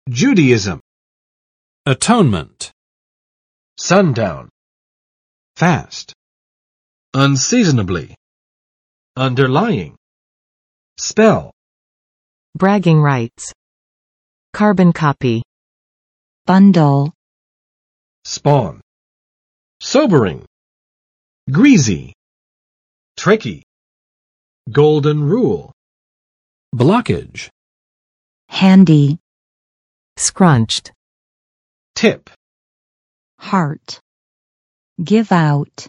Judaism. Atonement. Sundown. Fast. Unseasonably. Underlying. Spell. Bragging rights. Carbon copy. Bundle. Spawn. Sobering. Greasy. Tricky. Golden rule. Blockage. Handy. Scrunched. Tip. Heart. Give out.